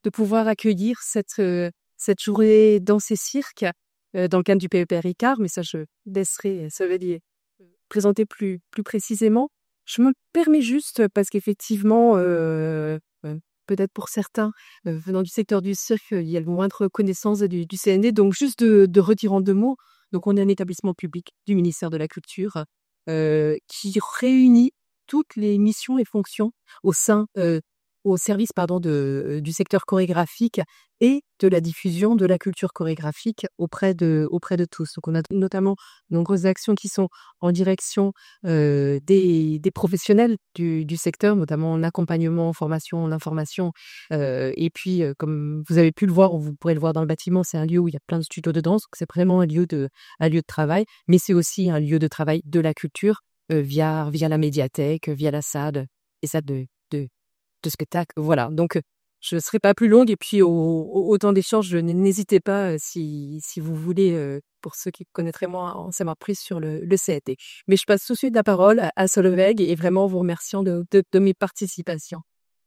de pouvoir accueillir cette journée danse et cirque dans le cadre du PEPR Icare, mais ça, je laisserai Savélie présenter plus précisément. Je me permets juste, parce qu'effectivement, peut-être pour certains, venant du secteur du cirque, il y a le moindre connaissance du CND, donc juste de redire en 2 mots. Donc, on est un établissement public du ministère de la Culture qui réunit toutes les missions et fonctions au service du secteur chorégraphique et de la diffusion de la culture chorégraphique auprès de tous. Donc, on a notamment de nombreuses actions qui sont en direction des professionnels du secteur, notamment l'accompagnement, formation, l'information. Et puis, comme vous avez pu le voir, ou vous pourrez le voir dans le bâtiment, c'est un lieu où il y a plein de studios de danse. Donc, c'est vraiment un lieu de travail, mais c'est aussi un lieu de travail de la culture via la médiathèque, via la salle, et ça de spectacle. Voilà. Donc, je ne serai pas plus longue. Et puis, au temps d'échange, n'hésitez pas si vous voulez, pour ceux qui connaîtraient moins en savoir plus sur le CAT. Mais je passe tout de suite la parole à Solveig et vraiment vous remerciant de mes participations.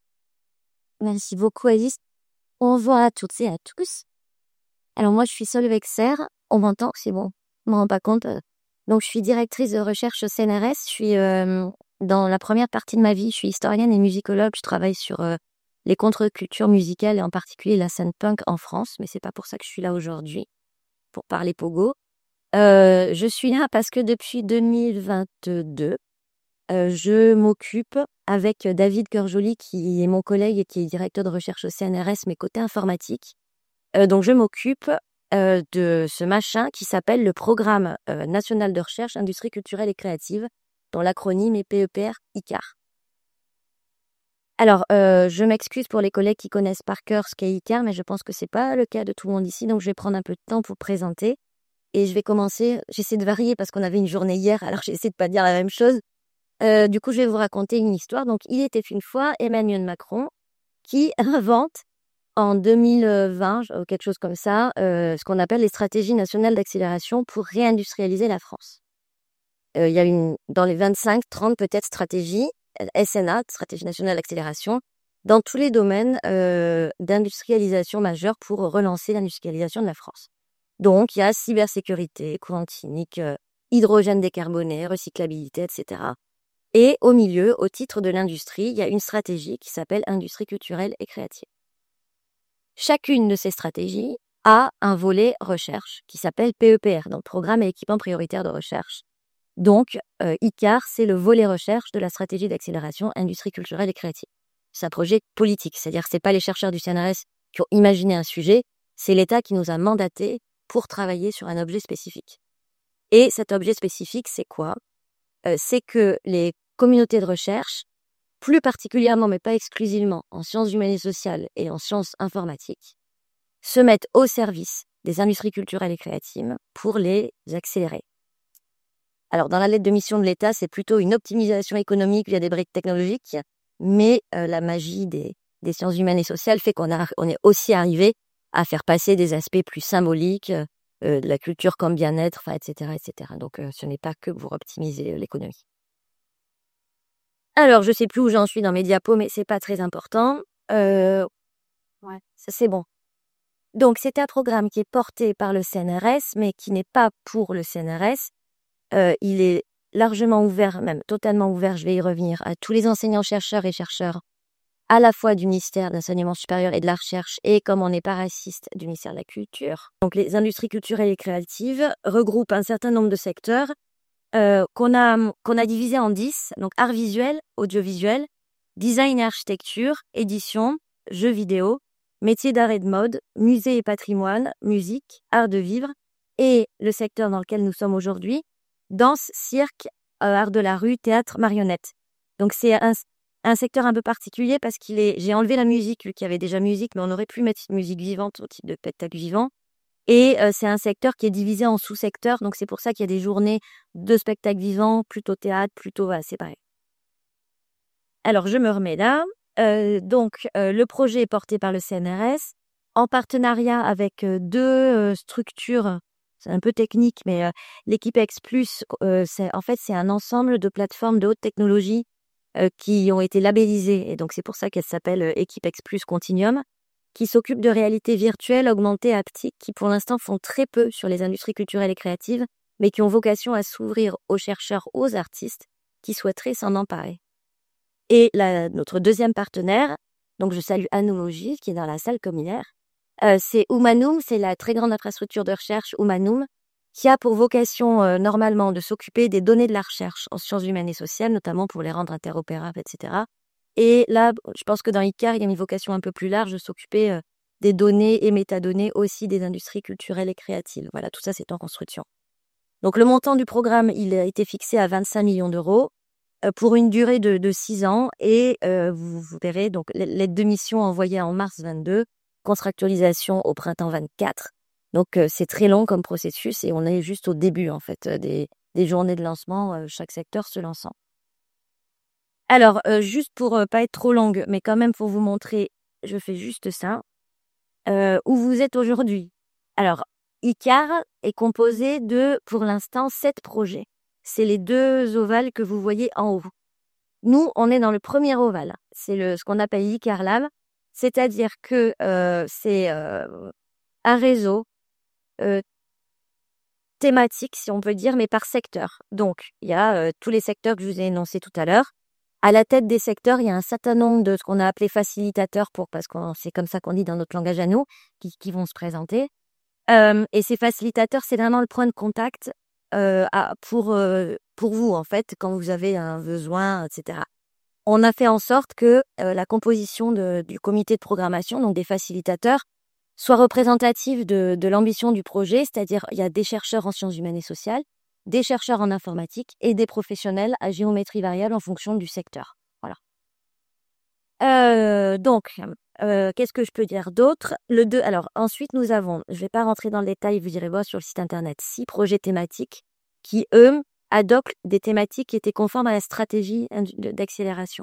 Merci beaucoup, Alice. Bonjour à toutes et à tous. Alors, moi, je suis Solveig Serre. On m'entend, c'est bon. Je ne me rends pas compte. Donc, je suis directrice de recherche au CNRS. Je suis dans la première partie de ma vie, je suis historienne et musicologue. Je travaille sur les contre-cultures musicales et en particulier la scène punk en France. Mais c'est pas pour ça que je suis là aujourd'hui, pour parler pogo. Je suis là parce que depuis 2022, je m'occupe avec David Curjoli, qui est mon collègue et qui est directeur de recherche au CNRS, mais côté informatique. Donc, je m'occupe de ce machin qui s'appelle le Programme national de recherche, industrie culturelle et créative, dont l'acronyme est PEPR Icare. Alors, je m'excuse pour les collègues qui connaissent par cœur ce qu'est Icare, mais je pense que c'est pas le cas de tout le monde ici, donc je vais prendre un peu de temps pour présenter. Et je vais commencer, j'essaie de varier parce qu'on avait une journée hier, alors j'essaie de pas dire la même chose. Du coup, je vais vous raconter une histoire. Donc, il était une fois Emmanuel Macron qui invente en 2020, quelque chose comme ça, ce qu'on appelle les stratégies nationales d'accélération pour réindustrialiser la France. Il y a dans les 25, 30 peut-être stratégies, SNA, stratégie nationale d'accélération, dans tous les domaines d'industrialisation majeure pour relancer l'industrialisation de la France. Donc, il y a cybersécurité, quantique, hydrogène décarboné, recyclabilité, etc. Et au milieu, au titre de l'industrie, il y a une stratégie qui s'appelle industrie culturelle et créative. Chacune de ces stratégies a un volet recherche qui s'appelle PEPR, donc Programme et équipement prioritaire de recherche. Donc, Icare, c'est le volet recherche de la stratégie d'accélération industrie culturelle et créative. C'est un projet politique, c'est-à-dire que ce n'est pas les chercheurs du CNRS qui ont imaginé un sujet, c'est l'État qui nous a mandatés pour travailler sur un objet spécifique. Et cet objet spécifique, c'est quoi ? C'est que les communautés de recherche, plus particulièrement, mais pas exclusivement, en sciences humaines et sociales et en sciences informatiques, se mettent au service des industries culturelles et créatives pour les accélérer. Alors, dans la lettre de mission de l'État, c'est plutôt une optimisation économique via des briques technologiques, mais la magie des sciences humaines et sociales fait qu'on est aussi arrivé à faire passer des aspects plus symboliques, de la culture comme bien-être, etc., etc. Donc, ce n'est pas que pour optimiser l'économie. Alors, je sais plus où j'en suis dans mes diapos, mais c'est pas très important. Ça c'est bon. Donc, c'est un programme qui est porté par le CNRS, mais qui n'est pas pour le CNRS. Il est largement ouvert, même totalement ouvert, je vais y revenir, à tous les enseignants-chercheurs et chercheurs, à la fois du ministère de l'Enseignement supérieur et de la Recherche, et comme on n'est pas raciste, du ministère de la Culture. Donc, les industries culturelles et créatives regroupent un certain nombre de secteurs qu'on a divisé en 10, donc art visuel, audiovisuel, design et architecture, édition, jeux vidéo, métiers d'art et de mode, musée et patrimoine, musique, art de vivre, et le secteur dans lequel nous sommes aujourd'hui, danse, cirque, art de la rue, théâtre, marionnette. Donc c'est un secteur un peu particulier parce j'ai enlevé la musique, vu qu'il y avait déjà musique, mais on aurait pu mettre musique vivante au type de spectacle vivant. Et c'est un secteur qui est divisé en sous-secteurs, donc c'est pour ça qu'il y a des journées de spectacles vivants, plutôt théâtre, plutôt séparé. Alors, je me remets là. Le projet est porté par le CNRS, en partenariat avec deux structures, c'est un peu technique, mais l'équipe X+, c'est un ensemble de plateformes de haute technologie qui ont été labellisées, et donc c'est pour ça qu'elle s'appelle Équipe X+ Continuum. qui s'occupent de réalité virtuelle, augmentée, haptique, qui pour l'instant font très peu sur les industries culturelles et créatives, mais qui ont vocation à s'ouvrir aux chercheurs, aux artistes qui souhaiteraient s'en emparer. Et notre deuxième partenaire, donc je salue Anoulogie, qui est dans la salle comme hier, c'est Humanum, c'est la très grande infrastructure de recherche Humanum, qui a pour vocation normalement de s'occuper des données de la recherche en sciences humaines et sociales, notamment pour les rendre interopérables, etc. Et là, je pense que dans ICAR, il y a une vocation un peu plus large de s'occuper des données et métadonnées aussi des industries culturelles et créatives. Voilà, tout ça, c'est en construction. Donc, le montant du programme, il a été fixé à 25 millions d'euros pour une durée de 6 ans. Et vous verrez, donc, l'aide de mission envoyée en mars 22, contractualisation au printemps 24. Donc, c'est très long comme processus et on est juste au début, en fait, des journées de lancement, chaque secteur se lançant. Alors, juste pour pas être trop longue, mais quand même pour vous montrer, je fais juste ça, où vous êtes aujourd'hui. Alors, ICAR est composé de, pour l'instant, 7 projets. C'est les 2 ovales que vous voyez en haut. Nous, on est dans le premier ovale. C'est ce qu'on appelle ICAR Lab, c'est-à-dire que c'est un réseau thématique, si on peut dire, mais par secteur. Donc, il y a tous les secteurs que je vous ai énoncés tout à l'heure. À la tête des secteurs, il y a un certain nombre de ce qu'on a appelé facilitateurs, parce que c'est comme ça qu'on dit dans notre langage à nous, qui vont se présenter. Et ces facilitateurs, c'est vraiment le point de contact pour vous, en fait, quand vous avez un besoin, etc. On a fait en sorte que la composition du comité de programmation, donc des facilitateurs, soit représentative de l'ambition du projet, c'est-à-dire il y a des chercheurs en sciences humaines et sociales, des chercheurs en informatique et des professionnels à géométrie variable en fonction du secteur. Voilà. Qu'est-ce que je peux dire d'autre? Alors, ensuite, nous avons, je ne vais pas rentrer dans le détail, vous irez voir sur le site internet, 6 projets thématiques qui, eux, adoptent des thématiques qui étaient conformes à la stratégie d'accélération.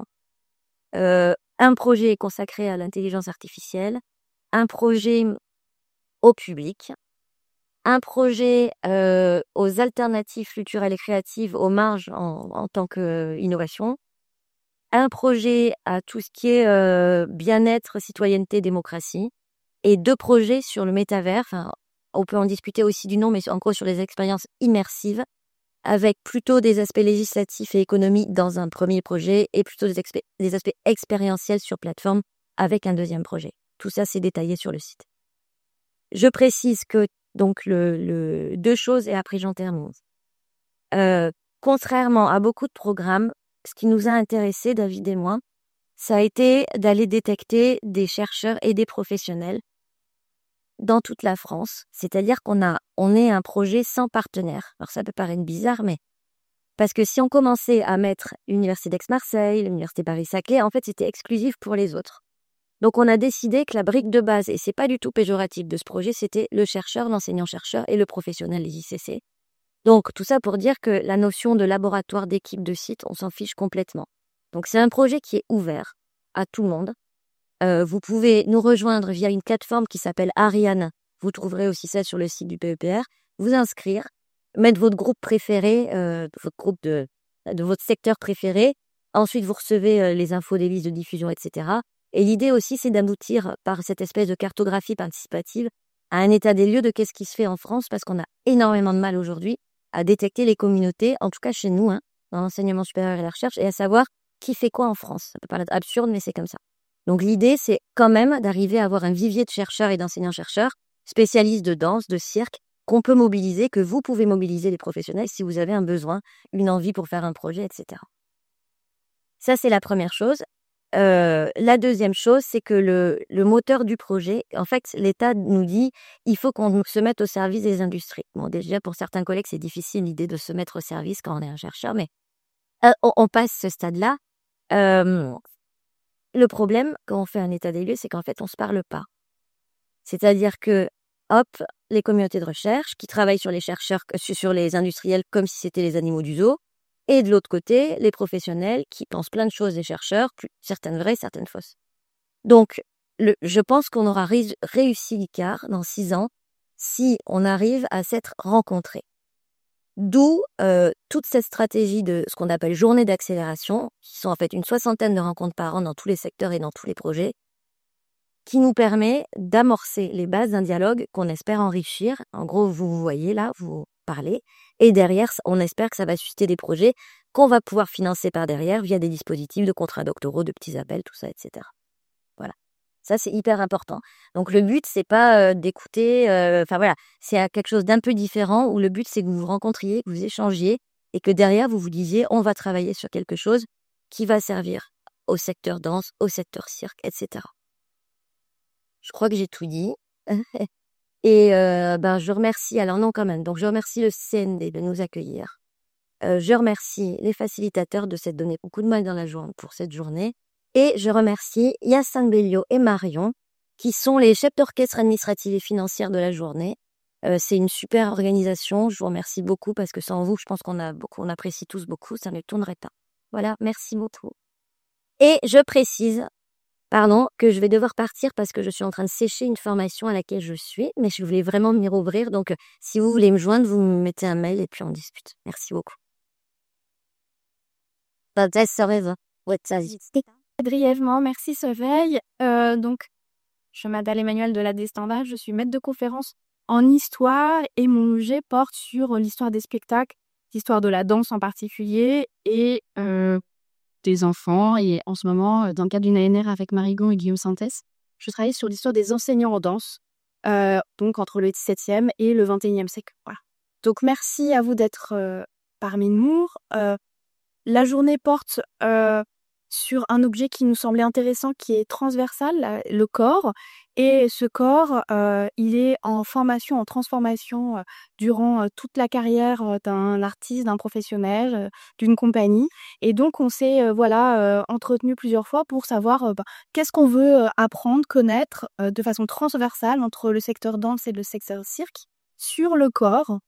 Un projet est consacré à l'intelligence artificielle, un projet au public, un projet aux alternatives culturelles et créatives, aux marges en tant qu'innovation, un projet à tout ce qui est bien-être, citoyenneté, démocratie, et 2 projets sur le métavers. Enfin, on peut en discuter aussi du nom, mais en gros sur les expériences immersives, avec plutôt des aspects législatifs et économiques dans un premier projet, et plutôt des aspects expérientiels sur plateforme avec un deuxième projet. Tout ça, c'est détaillé sur le site. Je précise que, donc, 2 choses, et après j'en termine. Contrairement à beaucoup de programmes, ce qui nous a intéressés, David et moi, ça a été d'aller détecter des chercheurs et des professionnels dans toute la France. C'est-à-dire on est un projet sans partenaire. Alors ça peut paraître bizarre, mais parce que si on commençait à mettre l'Université d'Aix-Marseille, l'Université Paris-Saclay, en fait, c'était exclusif pour les autres. Donc, on a décidé que la brique de base, et c'est pas du tout péjoratif de ce projet, c'était le chercheur, l'enseignant-chercheur et le professionnel, les ICC. Donc, tout ça pour dire que la notion de laboratoire, d'équipe, de site, on s'en fiche complètement. Donc, c'est un projet qui est ouvert à tout le monde. Vous pouvez nous rejoindre via une plateforme qui s'appelle Ariane. Vous trouverez aussi ça sur le site du PEPR. Vous inscrire, mettre votre groupe préféré, votre groupe de votre secteur préféré. Ensuite, vous recevez les infos des listes de diffusion, etc. Et l'idée aussi, c'est d'aboutir par cette espèce de cartographie participative à un état des lieux de qu'est-ce qui se fait en France, parce qu'on a énormément de mal aujourd'hui à détecter les communautés, en tout cas chez nous, dans l'enseignement supérieur et la recherche, et à savoir qui fait quoi en France. Ça peut paraître absurde, mais c'est comme ça. Donc l'idée, c'est quand même d'arriver à avoir un vivier de chercheurs et d'enseignants-chercheurs, spécialistes de danse, de cirque, qu'on peut mobiliser, que vous pouvez mobiliser les professionnels si vous avez un besoin, une envie pour faire un projet, etc. Ça, c'est la première chose. La deuxième chose, c'est que le moteur du projet, en fait, l'État nous dit il faut qu'on se mette au service des industries. Bon, déjà, pour certains collègues, c'est difficile l'idée de se mettre au service quand on est un chercheur, mais on passe ce stade-là. Le problème, quand on fait un état des lieux, c'est qu'en fait, on se parle pas. C'est-à-dire que, hop, les communautés de recherche qui travaillent sur les chercheurs, sur les industriels comme si c'était les animaux du zoo, et de l'autre côté, les professionnels qui pensent plein de choses des chercheurs, certaines vraies, certaines fausses. Donc, je pense qu'on aura réussi l'ICAR dans 6 ans si on arrive à s'être rencontrés. D'où toute cette stratégie de ce qu'on appelle journée d'accélération, qui sont en fait une 60aine de rencontres par an dans tous les secteurs et dans tous les projets, qui nous permet d'amorcer les bases d'un dialogue qu'on espère enrichir. En gros, vous voyez là, vous parlez, et derrière, on espère que ça va susciter des projets qu'on va pouvoir financer par derrière via des dispositifs de contrats doctoraux, de petits appels, tout ça, etc. Voilà. Ça, c'est hyper important. Donc, le but, c'est pas d'écouter, c'est quelque chose d'un peu différent où le but, c'est que vous vous rencontriez, que vous échangiez et que derrière, vous vous disiez, on va travailler sur quelque chose qui va servir au secteur danse, au secteur cirque, etc. Je crois que j'ai tout dit. Et je remercie, alors non quand même, donc je remercie le CND de nous accueillir. Je remercie les facilitateurs de s'être donné beaucoup de mal dans la journée pour cette journée. Et je remercie Yacine Bellio et Marion, qui sont les chefs d'orchestre administratifs et financières de la journée. C'est une super organisation. Je vous remercie beaucoup parce que sans vous, je pense qu'on apprécie tous beaucoup. Ça ne tournerait pas. Voilà, merci beaucoup. Et je précise, que je vais devoir partir parce que je suis en train de sécher une formation à laquelle je suis, mais je voulais vraiment m'y rouvrir. Donc, si vous voulez me joindre, vous me mettez un mail et puis on discute. Merci beaucoup. Brièvement, merci Soleil. Donc, je m'appelle Emmanuelle de la Destanda, je suis maître de conférence en histoire et mon jet porte sur l'histoire des spectacles, l'histoire de la danse en particulier et des enfants. Et en ce moment, dans le cadre d'une ANR avec Marigon et Guillaume Santès, je travaille sur l'histoire des enseignants en danse, donc entre le XVIIe et le XXIe siècle. Voilà. Donc, merci à vous d'être parmi nous. La journée porte sur un objet qui nous semblait intéressant, qui est transversal, le corps. Et ce corps, il est en formation, en transformation durant toute la carrière d'un artiste, d'un professionnel, d'une compagnie. Et donc, on s'est entretenu plusieurs fois pour savoir qu'est-ce qu'on veut apprendre, connaître de façon transversale entre le secteur danse et le secteur cirque sur le corps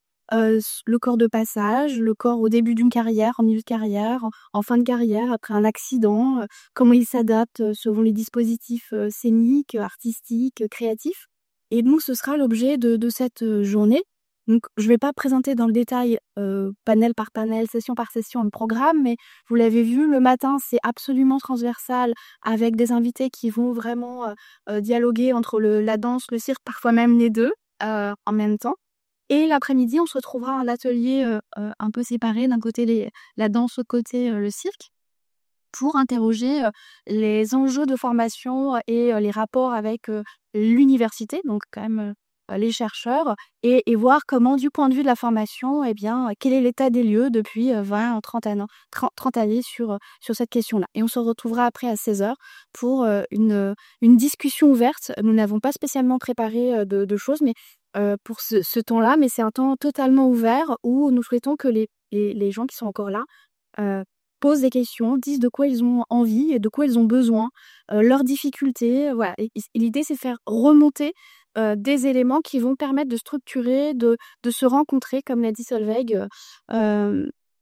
de passage, le corps au début d'une carrière, en milieu de carrière, en fin de carrière, après un accident, comment il s'adapte selon les dispositifs scéniques, artistiques, créatifs. Et donc, ce sera l'objet de cette journée. Donc, je ne vais pas présenter dans le détail panel par panel, session par session le programme, mais vous l'avez vu, le matin, c'est absolument transversal avec des invités qui vont vraiment dialoguer entre la danse, le cirque, parfois même les deux en même temps. Et l'après-midi, on se retrouvera à l'atelier un peu séparé, d'un côté la danse, l'autre côté le cirque, pour interroger les enjeux de formation et les rapports avec l'université, donc quand même les chercheurs, et voir comment, du point de vue de la formation, quel est l'état des lieux depuis 20 30 années sur cette question-là. Et on se retrouvera après à 16h pour une discussion ouverte. Nous n'avons pas spécialement préparé de choses, mais pour ce temps-là, mais c'est un temps totalement ouvert où nous souhaitons que les gens qui sont encore là posent des questions, disent de quoi ils ont envie et de quoi ils ont besoin, leurs difficultés. Voilà. Et l'idée, c'est de faire remonter des éléments qui vont permettre de structurer, de se rencontrer, comme l'a dit Solveig, dans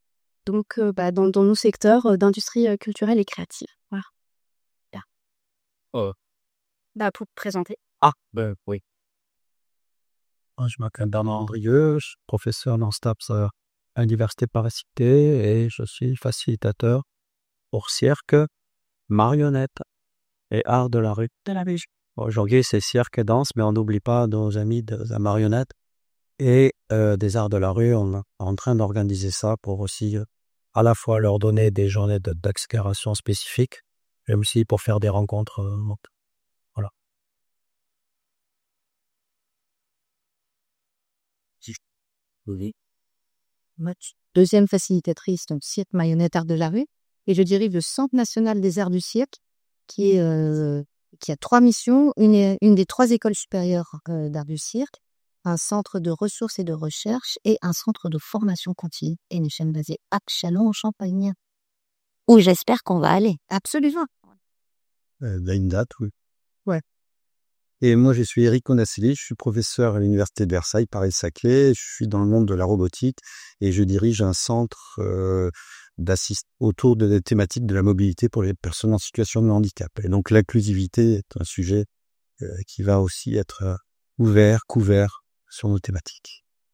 nos secteurs d'industrie culturelle et créative. Voilà. Pour présenter. Oui. Je m'appelle Bernard Andrieux, je suis professeur dans STAPS à l'Université Paris-Cité et je suis facilitateur pour cirque, marionnette et art de la rue. Aujourd'hui, c'est cirque et danse, mais on n'oublie pas nos amis de la marionnette et des arts de la rue. On est en train d'organiser ça pour aussi à la fois leur donner des journées d'accélération spécifiques et aussi pour faire des rencontres. Voilà. Oui. Deuxième facilitatrice, donc cirque, marionnette, art de la rue. Et je dirige le Centre national des arts du cirque, qui a 3 missions. Une des 3 écoles supérieures d'art du cirque, un centre de ressources et de recherche et un centre de formation continue. Et une chaîne basée à Châlons en Champagne. Où j'espère qu'on va aller. Absolument. Une date, oui. Ouais. Et moi, je suis Eric Onasili, je suis professeur à l'Université de Versailles, Paris-Saclay. Je suis dans le monde de la robotique et je dirige un centre autour des thématiques de la mobilité pour les personnes en situation de handicap. Et donc, l'inclusivité est un sujet qui va aussi être couvert sur nos thématiques.